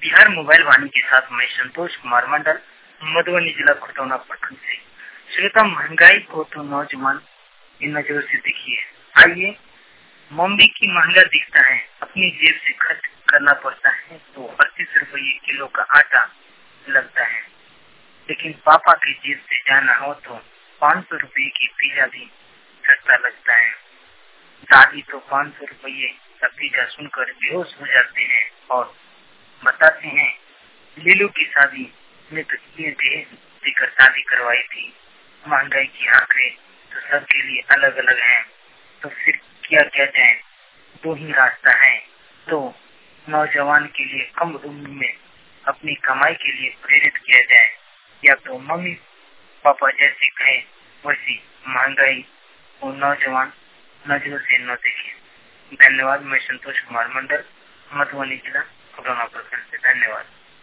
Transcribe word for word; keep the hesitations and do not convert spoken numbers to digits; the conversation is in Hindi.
बिहार मोबाइल वाणी के साथ मैं संतोष कुमार मंडल, मधुबनी जिला खुटौना प्रखंड से। श्रोता, महंगाई को तो नौजवान इन नजरों से देखिए। आइए, मम्मी की महंगा दिखता है, अपनी जेब से खर्च करना पड़ता है तो अड़तीस रुपये किलो का आटा लगता है, लेकिन पापा की जेब से जाना हो तो पाँच सौ रुपये की पिज्जा भी सस्ता लगता है। दादी तो पाँच सौ रुपये का पिज्जा सुनकर बेहोश हो जाते हैं और बताते हैं, लीलू की शादी में तो इतने दहेज देकर शादी करवाई थी। महंगाई की आंकड़े तो सबके लिए अलग अलग हैं, तो फिर क्या क्या जाए, दो ही रास्ता है। तो नौजवान के लिए कम उम्र में अपनी कमाई के लिए प्रेरित किया जाए, या तो मम्मी पापा जैसे कहे वैसी महंगाई को नौजवान नजरों से न देखे। धन्यवाद। मैं संतोष कुमार मंडल, मधुबनी जिला खुटौना प्रखंड से। धन्यवाद।